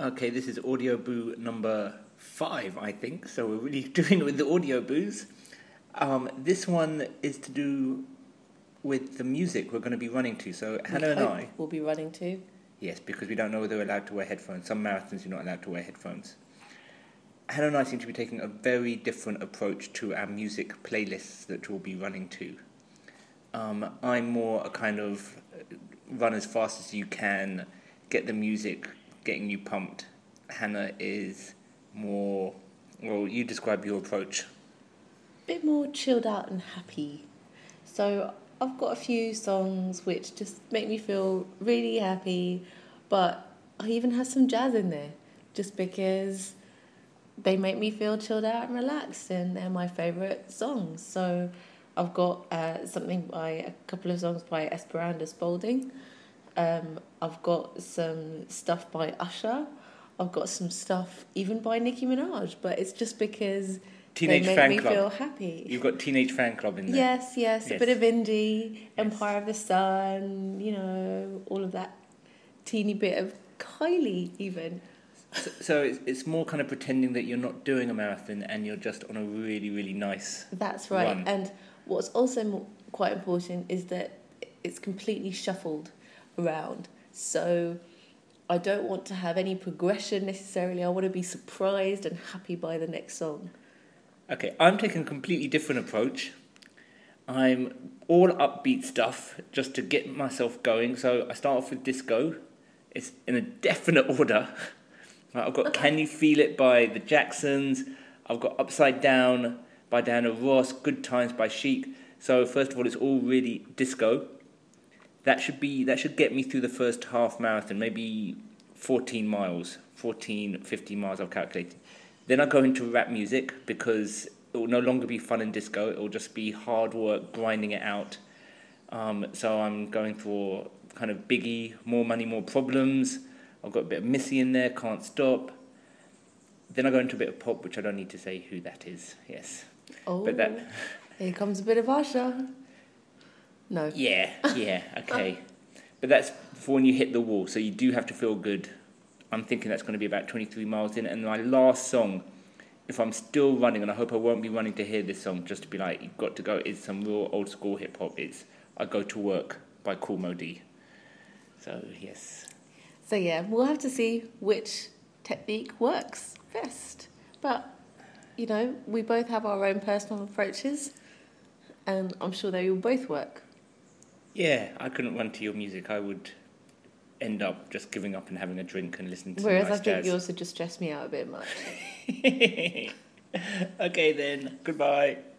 Okay, this is Audio Boo number 5, I think. So we're really doing it with the Audio Boos. This one is to do with the music we're going to be running to. So Hannah and I will be running to. Yes, because we don't know whether we're allowed to wear headphones. Some marathons you're not allowed to wear headphones. Hannah and I seem to be taking a very different approach to our music playlists that we'll be running to. I'm more a kind of run as fast as you can, get the music getting you pumped. Hannah is more, well, you describe your approach. A bit more chilled out and happy. So I've got a few songs which just make me feel really happy, but I even have some jazz in there just because they make me feel chilled out and relaxed, and they're my favourite songs. So I've got a couple of songs by Esperanza Spalding. I've got some stuff by Usher. I've got some stuff even by Nicki Minaj, but it's just because Teenage they Fan make me Club. feel happy. You've got Teenage Fan Club in there. Yes. A bit of indie, Yes. Empire of the Sun, all of that teeny bit of Kylie even. So it's more kind of pretending that you're not doing a marathon and you're just on a really, really nice That's right. run. And what's also quite important is that it's completely shuffled around. So I don't want to have any progression necessarily. I want to be surprised and happy by the next song. Okay, I'm taking a completely different approach. I'm all upbeat stuff just to get myself going. So I start off with disco. It's in a definite order. I've got Can You Feel It by the Jacksons. I've got Upside Down by Diana Ross. Good Times by Chic. So first of all, it's all really disco. That should get me through the first half marathon, maybe 14 miles, 15 miles I've calculated. Then I go into rap music because it will no longer be fun and disco. It will just be hard work, grinding it out. So I'm going for kind of Biggie, More Money, More Problems. I've got a bit of Missy in there, Can't Stop. Then I go into a bit of pop, which I don't need to say who that is. Yes. Oh, but that... here comes a bit of Usher. No. Yeah, okay. But that's for when you hit the wall, so you do have to feel good. I'm thinking that's going to be about 23 miles in. And my last song, if I'm still running, and I hope I won't be running to hear this song, just to be like, you've got to go, is some real old school hip hop. It's I Go to Work by Kool Moe Dee. So, yes. So, yeah, we'll have to see which technique works best. But, we both have our own personal approaches, and I'm sure they will both work. Yeah, I couldn't run to your music. I would end up just giving up and having a drink and listening to Whereas some nice I think jazz. yours would just stress me out a bit much. Okay then, goodbye.